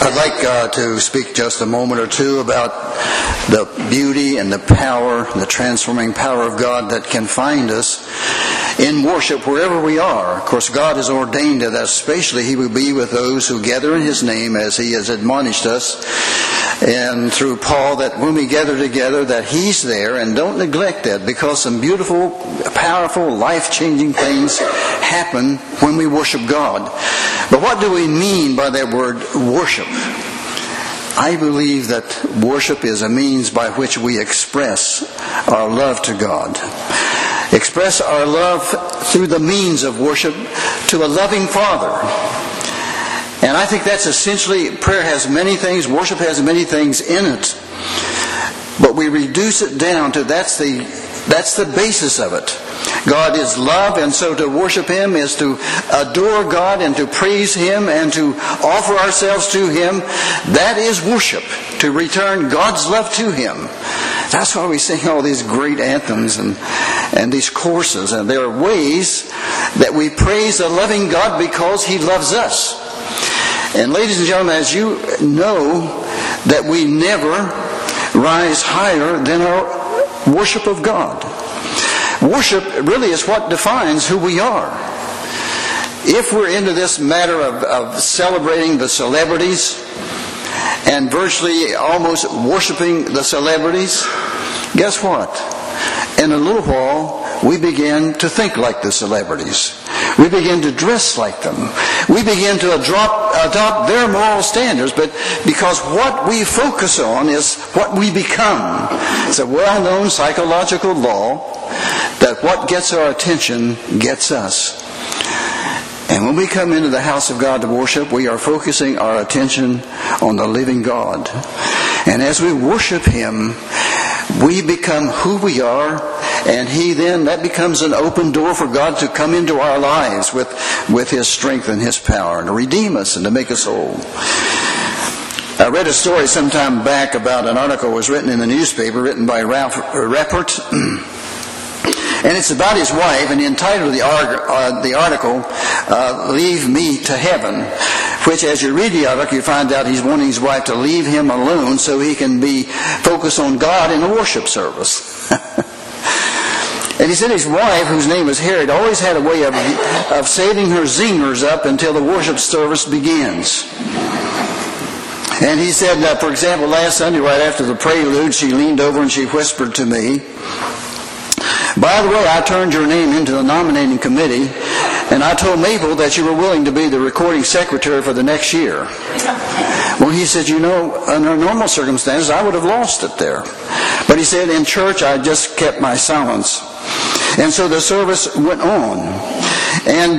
I'd like to speak just a moment or two about the beauty and the power, the transforming power of God that can find us in worship wherever we are. Of course, God has ordained that especially He will be with those who gather in His name, as He has admonished us, and through Paul, that when we gather together that He's there, and don't neglect that, because some beautiful, powerful, life-changing things happen when we worship God. But what do we mean by that word worship? I believe that worship is a means by which we express our love to God. Express our love through the means of worship to a loving Father. And I think that's essentially, prayer has many things, worship has many things in it. But we reduce it down to that's the basis of it. God is love, and so to worship Him is to adore God and to praise Him and to offer ourselves to Him. That is worship, to return God's love to Him. That's why we sing all these great anthems and these courses. And there are ways that we praise the loving God because He loves us. And ladies and gentlemen, as you know, that we never rise higher than our worship of God. Worship really is what defines who we are. If we're into this matter of celebrating the celebrities and virtually almost worshiping the celebrities, guess what? In a little while, we begin to think like the celebrities. We begin to dress like them. We begin to adopt their moral standards, but because what we focus on is what we become. It's a well-known psychological law that what gets our attention gets us. And when we come into the house of God to worship, we are focusing our attention on the living God. And as we worship Him, we become who we are, and that becomes an open door for God to come into our lives with His strength and His power, and to redeem us and to make us whole. I read a story some time back about an article that was written in the newspaper, written by Ralph Rappert. And it's about his wife, and the title of the article, Leave Me to Heaven, which as you read the article, you find out he's wanting his wife to leave him alone so he can be focused on God in a worship service. And he said his wife, whose name was Harriet, always had a way of saving her zingers up until the worship service begins. And he said, for example, last Sunday, right after the prelude, she leaned over and she whispered to me, "By the way, I turned your name into the nominating committee, and I told Mabel that you were willing to be the recording secretary for the next year." Well, he said, under normal circumstances, I would have lost it there. But he said, in church, I just kept my silence. And so the service went on. And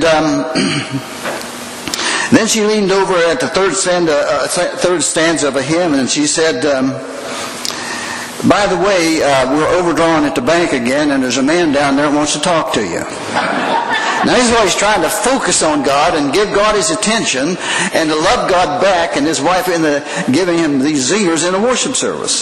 then she leaned over at the third stanza of a hymn, and she said, "By the way, we're overdrawn at the bank again, and there's a man down there who wants to talk to you." Now, this is why he's trying to focus on God and give God his attention and to love God back, and his wife giving him these zingers in a worship service.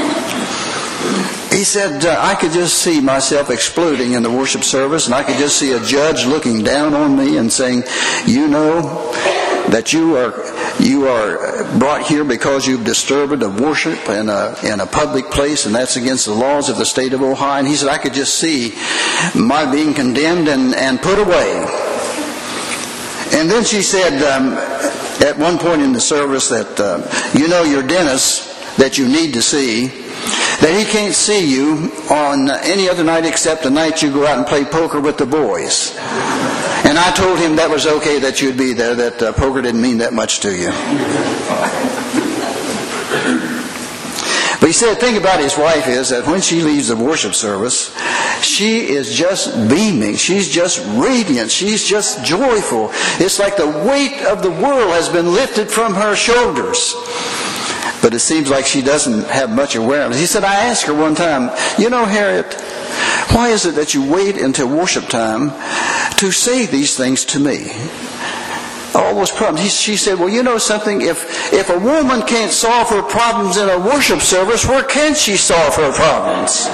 He said, I could just see myself exploding in the worship service, and I could just see a judge looking down on me and saying, "You know that you are brought here because you've disturbed the worship in a public place, and that's against the laws of the state of Ohio." And he said, I could just see my being condemned and put away. And then she said, at one point in the service, that your dentist that you need to see, that he can't see you on any other night except the night you go out and play poker with the boys. And I told him that was okay that you'd be there, that poker didn't mean that much to you. But he said the thing about his wife is that when she leaves the worship service, she is just beaming. She's just radiant. She's just joyful. It's like the weight of the world has been lifted from her shoulders. But it seems like she doesn't have much awareness. He said, I asked her one time, Harriet, why is it that you wait until worship time to say these things to me? All those problems. She said, well, you know something? If a woman can't solve her problems in a worship service, where can she solve her problems?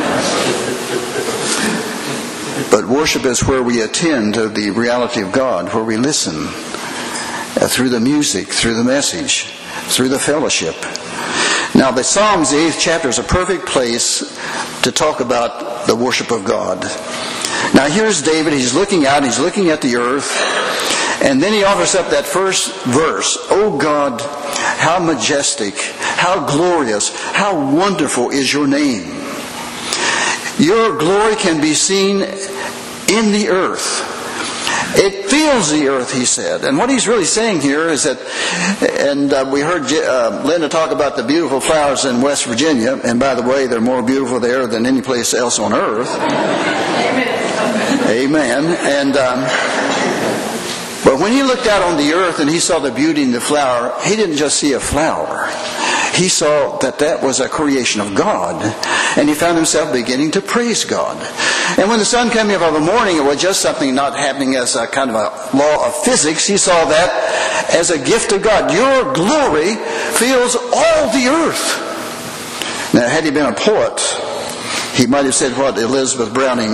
But worship is where we attend to the reality of God, where we listen through the music, through the message. through the fellowship. Now, the Psalms, the 8th chapter, is a perfect place to talk about the worship of God. Now, here's David. He's looking out. He's looking at the earth. And then he offers up that first verse. "O God, how majestic, how glorious, how wonderful is your name. Your glory can be seen in the earth. It fills the earth," he said. And what he's really saying here is that, and we heard Linda talk about the beautiful flowers in West Virginia, and by the way, they're more beautiful there than any place else on earth. Amen. And but when he looked out on the earth and he saw the beauty in the flower, he didn't just see a flower. He saw that that was a creation of God. And he found himself beginning to praise God. And when the sun came up in the morning, it was just something not happening as a kind of a law of physics. He saw that as a gift of God. Your glory fills all the earth. Now, had he been a poet, he might have said what Elizabeth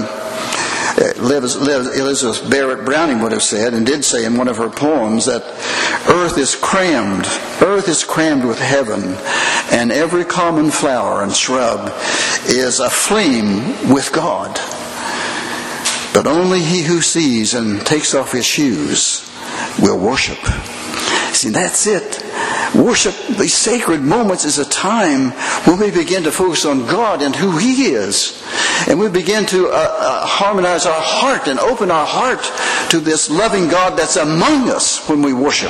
Barrett Browning would have said, and did say in one of her poems, that earth is crammed with heaven, and every common flower and shrub is aflame with God. But only he who sees and takes off his shoes will worship. See, that's it. Worship, these sacred moments, is a time when we begin to focus on God and who He is. And we begin to harmonize our heart and open our heart to this loving God that's among us when we worship.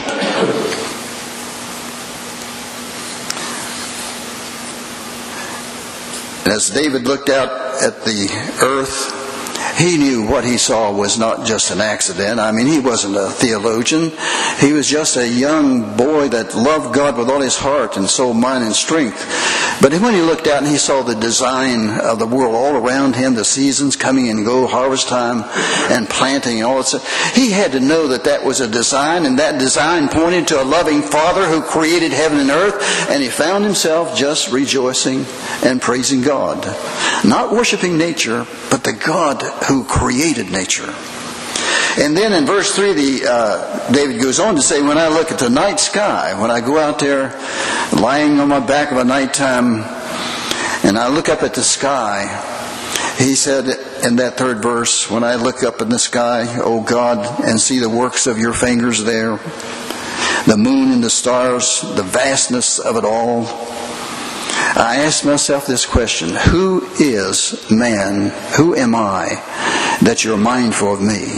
And as David looked out at the earth, he knew what he saw was not just an accident. I mean, he wasn't a theologian. He was just a young boy that loved God with all his heart and soul, mind, and strength. But when he looked out and he saw the design of the world all around him, the seasons coming and go, harvest time and planting and all that stuff, he had to know that that was a design, and that design pointed to a loving Father who created heaven and earth, and he found himself just rejoicing and praising God. Not worshiping nature, but the God who created nature. And then in verse 3, David goes on to say, when I look at the night sky, when I go out there lying on my back of a nighttime and I look up at the sky, he said in that third verse, when I look up in the sky, O God, and see the works of your fingers there, the moon and the stars, the vastness of it all, I ask myself this question: who is man? Who am I that you're mindful of me?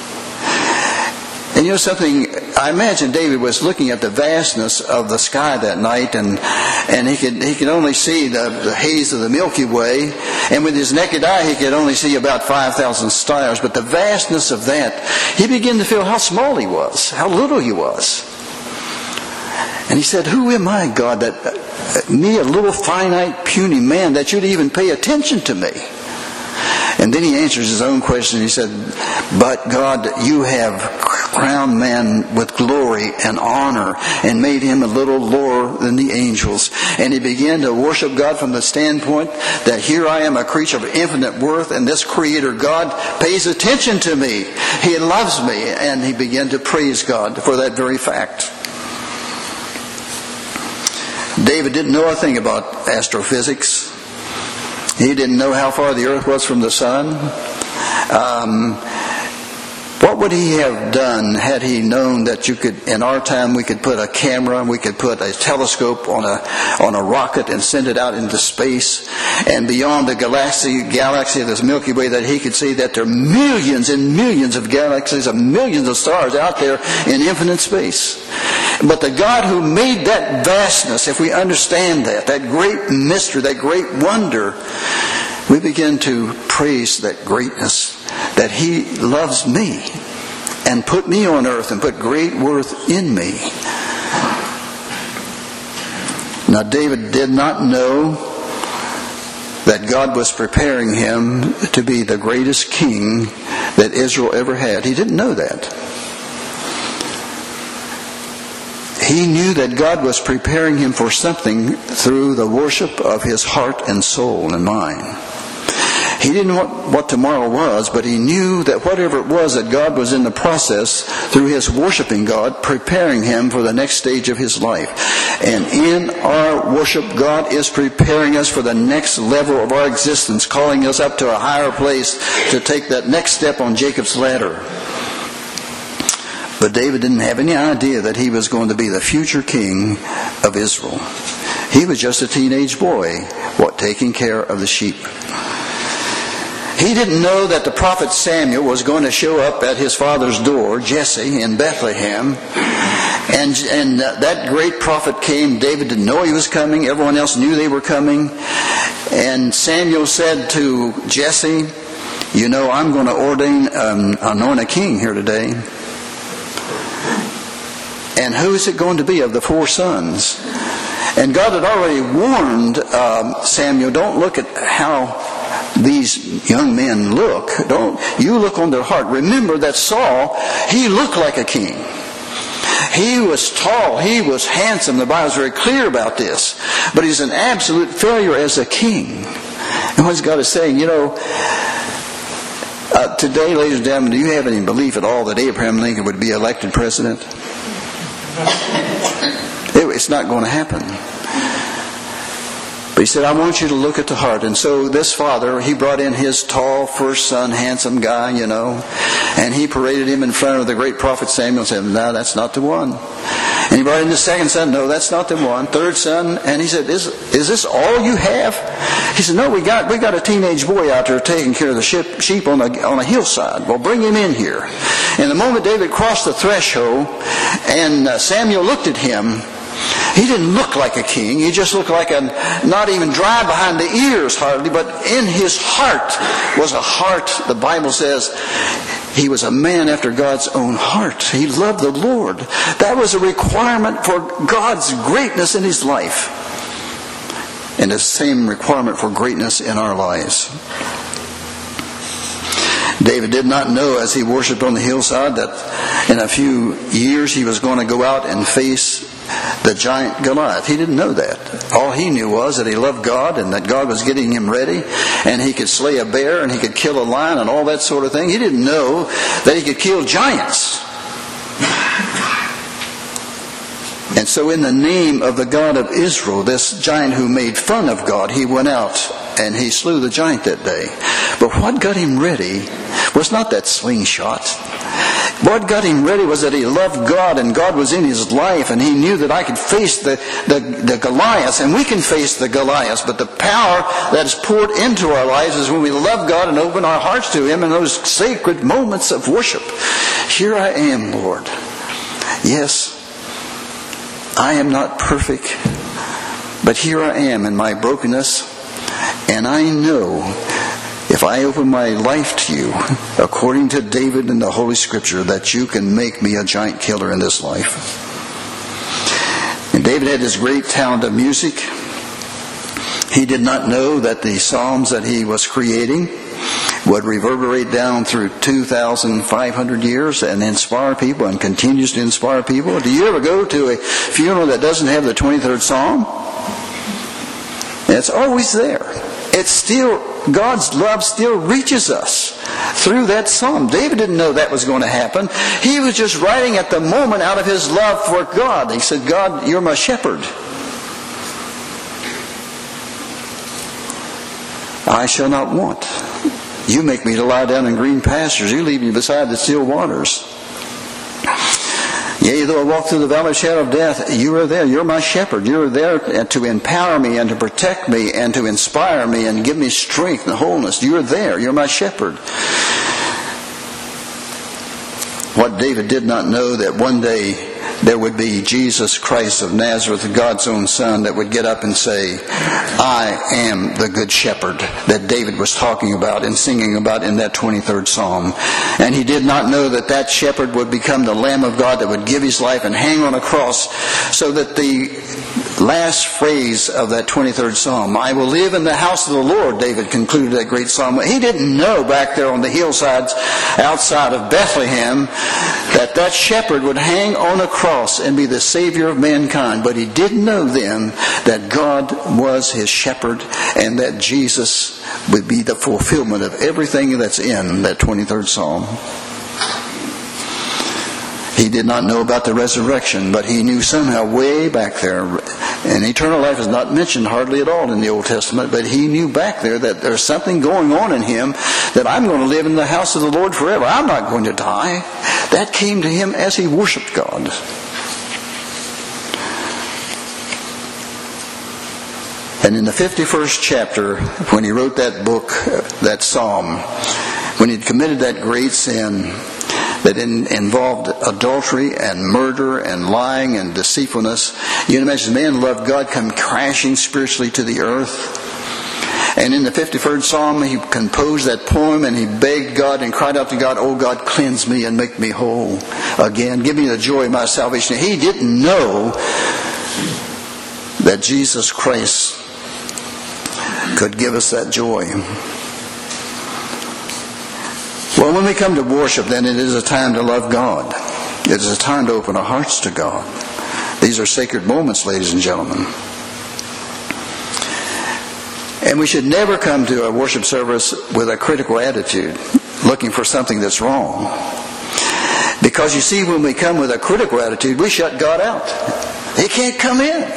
And you know something, I imagine David was looking at the vastness of the sky that night, and he could only see the haze of the Milky Way, and with his naked eye he could only see about 5,000 stars. But the vastness of that, he began to feel how small he was, how little he was. And he said, who am I, God, that me, a little finite, puny man, that you'd even pay attention to me? And then he answers his own question. He said, but God, you have crowned man with glory and honor and made him a little lower than the angels. And he began to worship God from the standpoint that here I am, a creature of infinite worth, and this Creator God pays attention to me. He loves me. And he began to praise God for that very fact. David didn't know a thing about astrophysics. He didn't know how far the earth was from the sun. What would he have done had he known that you could, in our time, we could put a camera, we could put a telescope on a rocket and send it out into space, and beyond the galaxy of this Milky Way, that he could see that there are millions and millions of galaxies, of millions of stars out there in infinite space. But the God who made that vastness, if we understand that great mystery, that great wonder, we begin to praise that greatness, that He loves me and put me on earth and put great worth in me. Now, David did not know that God was preparing him to be the greatest king that Israel ever had. He didn't know that. He knew that God was preparing him for something through the worship of his heart and soul and mind. He didn't know what tomorrow was, but he knew that whatever it was, that God was in the process, through his worshiping God, preparing him for the next stage of his life. And in our worship, God is preparing us for the next level of our existence, calling us up to a higher place to take that next step on Jacob's ladder. But David didn't have any idea that he was going to be the future king of Israel. He was just a teenage boy, taking care of the sheep. He didn't know that the prophet Samuel was going to show up at his father's door, Jesse, in Bethlehem. And that great prophet came. David didn't know he was coming. Everyone else knew they were coming. And Samuel said to Jesse, "You know, I'm going to anoint a king here today. And who is it going to be of the 4 sons?" And God had already warned Samuel, don't look at how these young men look. Don't you look on their heart. Remember that Saul, he looked like a king. He was tall. He was handsome. The Bible is very clear about this. But he's an absolute failure as a king. And what God is saying, today, ladies and gentlemen, do you have any belief at all that Abraham Lincoln would be elected president? It's not going to happen. But he said, I want you to look at the heart. And so this father, he brought in his tall first son, handsome guy, and he paraded him in front of the great prophet Samuel and said, no, that's not the one. And he brought in the second son, no, that's not the one. Third son, and he said, is this all you have? He said, no, we got a teenage boy out there taking care of the sheep on a hillside. Well, bring him in here. And the moment David crossed the threshold and Samuel looked at him, he didn't look like a king. He just looked like not even dry behind the ears hardly, but in his heart was a heart, the Bible says, he was a man after God's own heart. He loved the Lord. That was a requirement for God's greatness in his life. And the same requirement for greatness in our lives. David did not know as he worshipped on the hillside that in a few years he was going to go out and face the giant Goliath. He didn't know that. All he knew was that he loved God and that God was getting him ready and he could slay a bear and he could kill a lion and all that sort of thing. He didn't know that he could kill giants. And so in the name of the God of Israel, this giant who made fun of God, he went out and he slew the giant that day. But what got him ready was not that slingshot. What got him ready was that he loved God and God was in his life and he knew that I could face the Goliaths, and we can face the Goliaths, but the power that is poured into our lives is when we love God and open our hearts to him in those sacred moments of worship. Here I am, Lord. Yes, I am not perfect, but here I am in my brokenness, and I know if I open my life to you, according to David in the Holy Scripture, that you can make me a giant killer in this life. And David had this great talent of music. He did not know that the psalms that he was creating would reverberate down through 2,500 years and inspire people and continues to inspire people. Do you ever go to a funeral that doesn't have the 23rd Psalm? It's always there. It's still, God's love still reaches us through that psalm. David didn't know that was going to happen. He was just writing at the moment out of his love for God. He said, God, you're my shepherd. I shall not want. You make me to lie down in green pastures. You lead me beside the still waters. Yea, though I walk through the valley of the shadow of death, you are there. You're my shepherd. You're there to empower me and to protect me and to inspire me and give me strength and wholeness. You're there. You're my shepherd. What David did not know, that one day there would be Jesus Christ of Nazareth, God's own Son, that would get up and say, I am the good shepherd, that David was talking about and singing about in that 23rd Psalm. And he did not know that that shepherd would become the Lamb of God that would give his life and hang on a cross, so that the last phrase of that 23rd Psalm, I will live in the house of the Lord, David concluded that great psalm. He didn't know back there on the hillsides outside of Bethlehem that that shepherd would hang on a cross cross and be the Savior of mankind. But he didn't know then that God was his shepherd and that Jesus would be the fulfillment of everything that's in that 23rd Psalm. He did not know about the resurrection, but he knew somehow way back there, and eternal life is not mentioned hardly at all in the Old Testament, but he knew back there that there's something going on in him, that I'm going to live in the house of the Lord forever. I'm not going to die. That came to him as he worshiped God. And in the 51st chapter, when he wrote that book, that psalm, when he'd committed that great sin that involved adultery and murder and lying and deceitfulness, you can imagine man loved God come crashing spiritually to the earth. And in the 51st Psalm, he composed that poem and he begged God and cried out to God, "Oh God, cleanse me and make me whole again. Give me the joy of my salvation." He didn't know that Jesus Christ could give us that joy. Well, when we come to worship, then it is a time to love God. It is a time to open our hearts to God. These are sacred moments, ladies and gentlemen. And we should never come to a worship service with a critical attitude, looking for something that's wrong. Because you see, when we come with a critical attitude, we shut God out. He can't come in.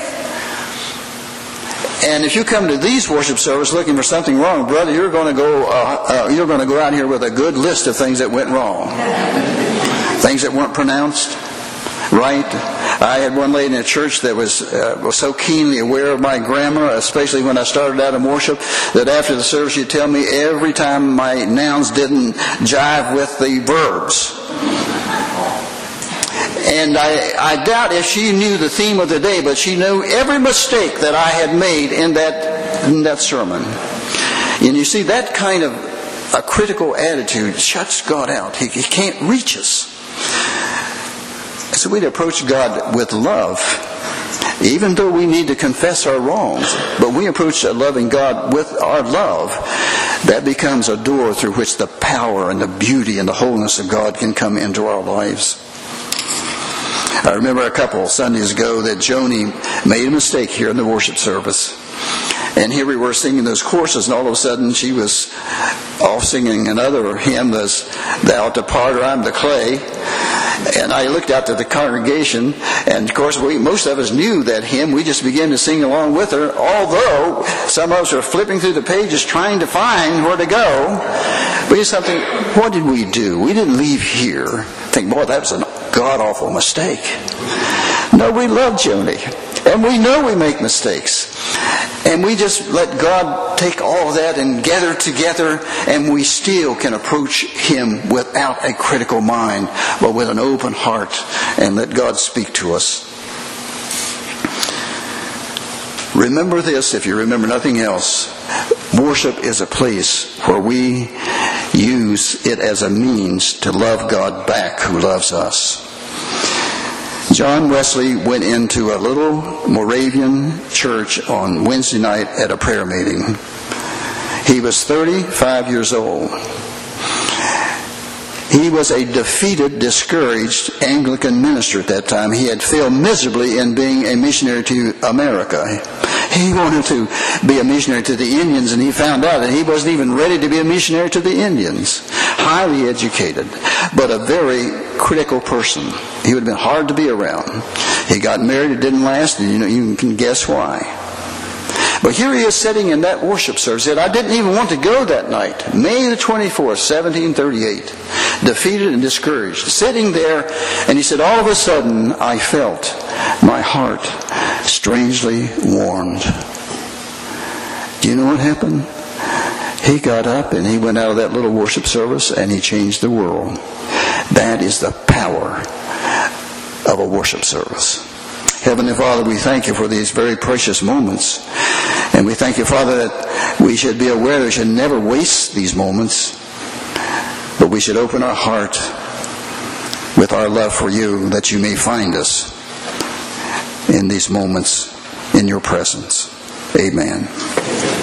And if you come to these worship services looking for something wrong, brother, you're going to go out here with a good list of things that went wrong, things that weren't pronounced right. I had one lady in a church that was so keenly aware of my grammar, especially when I started out in worship, that after the service she'd tell me every time my nouns didn't jive with the verbs. And I doubt if she knew the theme of the day, but she knew every mistake that I had made in that sermon. And you see, that kind of a critical attitude shuts God out. He can't reach us. So we'd approach God with love, even though we need to confess our wrongs. But we approach a loving God with our love. That becomes a door through which the power and the beauty and the wholeness of God can come into our lives. I remember a couple Sundays ago that Joni made a mistake here in the worship service. And here we were singing those choruses, and all of a sudden she was off singing another hymn, "Thou art the potter, I'm the clay." And I looked out to the congregation, and of course most of us knew that hymn. We just began to sing along with her, although some of us were flipping through the pages trying to find where to go. But it's something, what did we do? We didn't leave here think, boy, that was a god-awful mistake. No, we love Joni, and we know we make mistakes. And we just let God take all of that and gather together, and we still can approach Him without a critical mind, but with an open heart, and let God speak to us. Remember this, if you remember nothing else. Worship is a place where we use it as a means to love God back who loves us. John Wesley went into a little Moravian church on Wednesday night at a prayer meeting. He was 35 years old. He was a defeated, discouraged Anglican minister at that time. He had failed miserably in being a missionary to America. He wanted to be a missionary to the Indians, and he found out that he wasn't even ready to be a missionary to the Indians. Highly educated, but a very critical person. He would have been hard to be around. He got married, it didn't last, and you can guess why. But here he is sitting in that worship service. He said, I didn't even want to go that night. May the 24th, 1738. Defeated and discouraged. Sitting there, and he said, all of a sudden, I felt my heart strangely warmed. Do you know what happened? He got up and he went out of that little worship service and he changed the world. That is the power of a worship service. Heavenly Father, we thank you for these very precious moments. And we thank you, Father, that we should be aware that we should never waste these moments, but we should open our heart with our love for you, that you may find us in these moments in your presence. Amen.